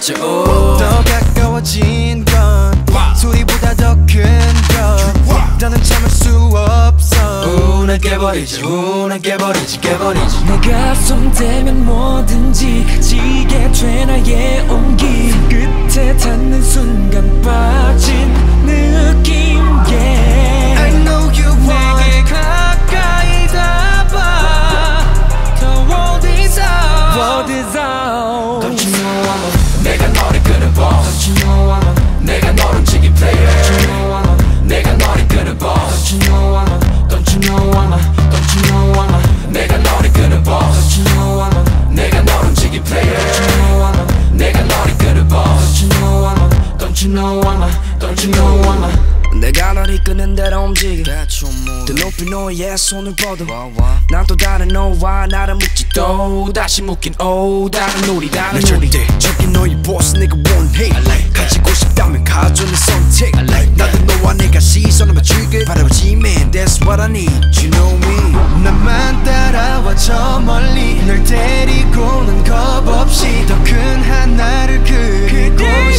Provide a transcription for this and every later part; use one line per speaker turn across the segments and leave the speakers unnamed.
가버리지 더
가까워진 건 소리보다 더 큰 것 나는 참을 수 없어
난 깨버리지 난 깨버리지
내가 손대면 뭐든지 지게 돼 나의 온기 끝에 닿는 순간 빠진 느낌 yeah.
I know you want
내게 가까이 닿아 The world is out World is out
Don't you know I'm a 내가 너를 끄는 boss
Don't you know I'm a
내가 너를 움직인 player
Don't you know I'm a
내가 너를 끄는 boss
Don't you know I'm a Don't you know I'm a Don't you know I'm a
내가 너를 끄는 boss
Don't you know I'm a
내가 너를 움직인 player
Don't you know I'm a
내가 너를 끄는 boss
Don't you know I'm a Don't you know I'm a Don't you know I'm a
내가 널 이끄는 대로 움직여 더 높이 너의 손을 뻗어 난 또 다른 너와 나를 묶지 또 다시 묶인 다른 놀이 다른 놀이 저기 너의 보스 내가 원해 가지고 싶다면 가져 내 선택 나도 너와 내가 시선을 맞추길 바라보지 man that's what I need you know me 나만 따라와 저 멀리 널 데리고는 겁없이 더 큰 하나를 그리고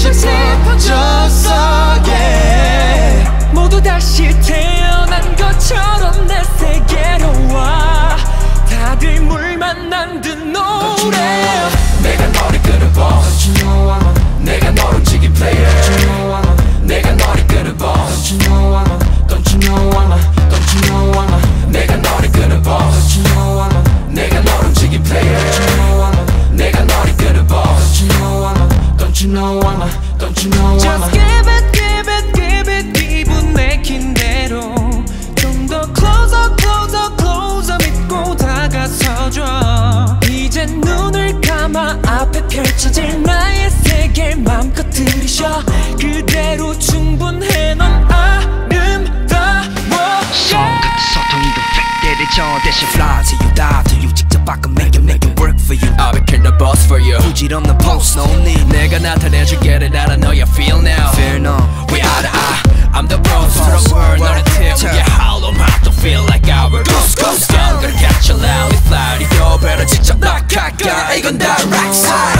싶어졌어 yeah
모두 다시 태어난 것처럼 내 세계로 와 다들 물 만난 듯 노래
내가 너를 끄는 boss
Don't you know I'm a
내가 너를 움직인 player
Don't you know I'm a
내가 너를 끄는 boss
Don't you know I'm a Don't you know I'm a Don't you know I'm a
내가 너를 끄는 boss
Don't you know I'm a
내가 너를 움직인 player
Don't you know I'm a
내가 너를 끄는 boss
Don't you know I'm a Don't you know I'm a Don't you know I'm a Just give it give it give it 기분 내킨 대로 좀 더 closer closer closer 믿고 다가서줘 이젠 눈을 감아 앞에 펼쳐질 나의 세계를 맘껏 들이쉬어 그대로 충분해 넌 아름다워
성 같은 소통이도 팩대를 저 대신 fly to you die to you 직접 바꿔 make it work for you
I'll be killing the boss for you
부질없는 post no need
내가 나타내줄게 알아 know you feel now
Fear no
We are the I I'm the boss for the world 너를 태우게 hollow mouth don't feel like I will goose down 그렇게 chill out it's like 이거 배를 직접 낙할까 이건 다 rock side